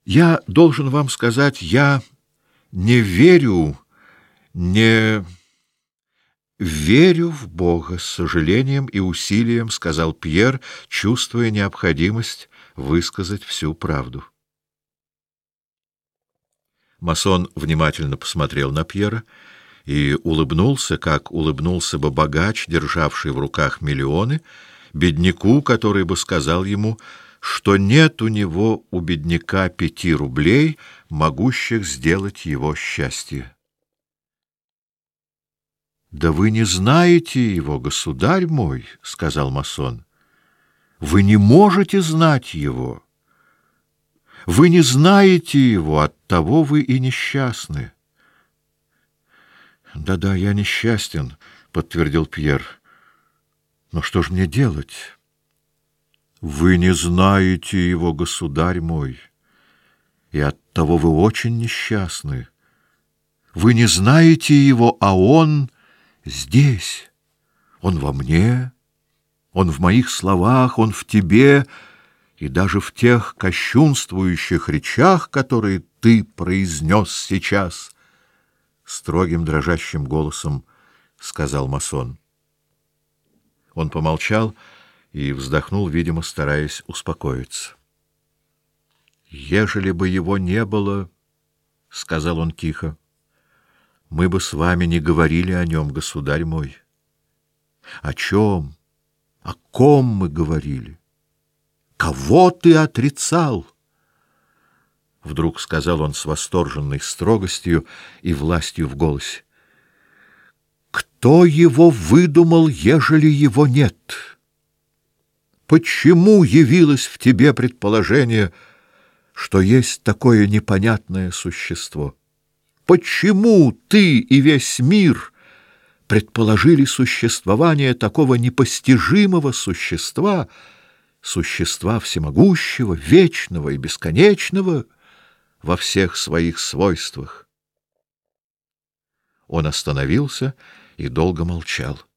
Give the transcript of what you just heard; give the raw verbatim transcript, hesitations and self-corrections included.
Я должен вам сказать, я не верю, не верю в Бога, с сожалением и усилием сказал Пьер, чувствуя необходимость высказать всю правду. Масон внимательно посмотрел на Пьера и улыбнулся, как улыбнулся бы богач, державший в руках миллионы, бедняку, который бы сказал ему, что нет у него у бедняка пяти рублей, могущих сделать его счастье. — Да вы не знаете его, государь мой, — сказал масон. — Вы не можете знать его. Вы не знаете его, оттого вы и несчастны. Да — Да-да, я несчастен, — подтвердил Пьер. — Но что ж мне делать? — Вы не знаете его, государь мой, и оттого вы очень несчастны. Вы не знаете его, а он здесь. Он во мне, он в моих словах, он в тебе, и даже в тех кощунствующих речах, которые ты произнес сейчас, — строгим дрожащим голосом сказал масон. Он помолчал и вздохнул, видимо, стараясь успокоиться. — Ежели бы его не было, — сказал он тихо, — мы бы с вами не говорили о нем, государь мой. О чем, о ком мы говорили? Кого ты отрицал? Вдруг сказал он с восторженной строгостью и властью в голосе. Кто его выдумал, ежели его нет? Почему явилось в тебе предположение, что есть такое непонятное существо? Почему ты и весь мир предположили существование такого непостижимого существа, существа всемогущего, вечного и бесконечного во всех своих свойствах? Он остановился и долго молчал.